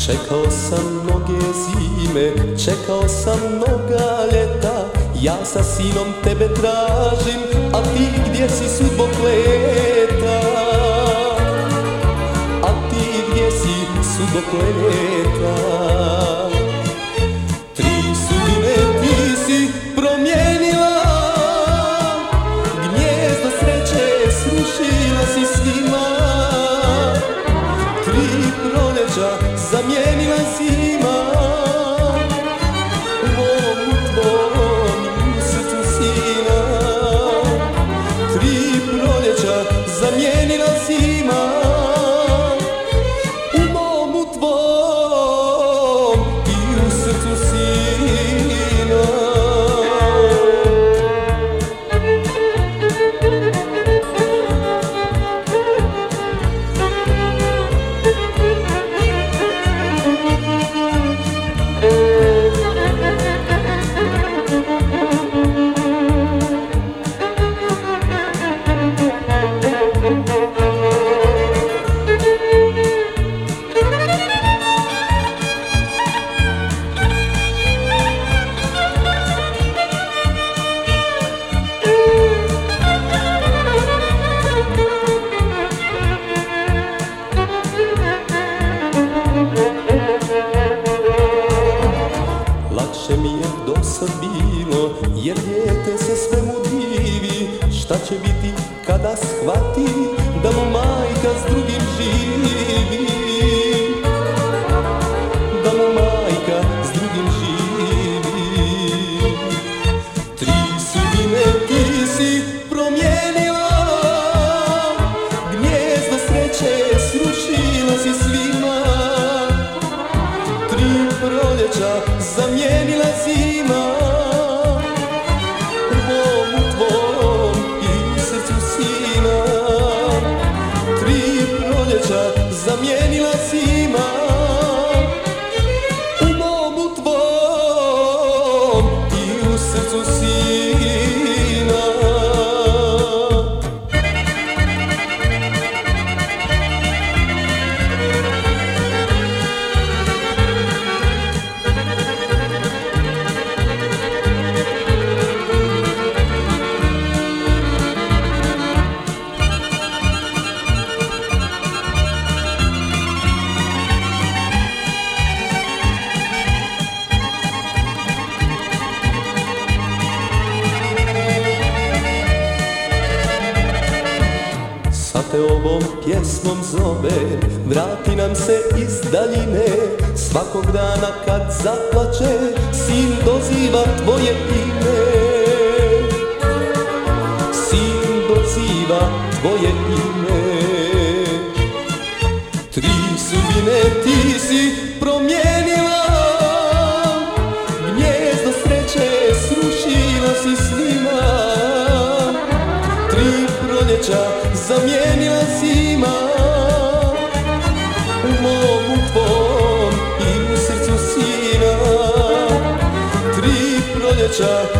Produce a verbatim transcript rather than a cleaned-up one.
Čekao sam mnoge zime, čekao sam mnoga ljeta. Ja sa sinom tebe tražim, a ti gdje si sudbo kleta? A ti gdje si sudbo kleta? Tri sudbine ti si promijenila, gnjezdo sreće srušila si svima. Tri proljeća zamijenila zima, u mom, u tvom i u srcu sina. Tri proljeća zamijenila zima, u mom, u tvom i u srcu sina. Lakše mi je dosad bilo, jer dijete se svemu divi. Šta će biti kada shvati da mu majka s drugim živi? Da mu majka s drugim živi. Tri sudbine ti si promijenila, gnjezdo sreće srušila si svima. Tri proljeća zamijenila zima, u mom, u tvom i u srcu sina. Tri proljeća zamijenila zima, u mom, u tvom i u srcu sina. Te ovom pjesmom zove, vrati nam se iz daljine. Svakog dana kad zaplače, sin doziva tvoje ime. Sin doziva tvoje ime. Tri sudbine ti si promijenila, gnjezdo sreće srušila si svima. Tri proljeća zamijenila zima, u mom, u tvom i u srcu sina. Tri proljeća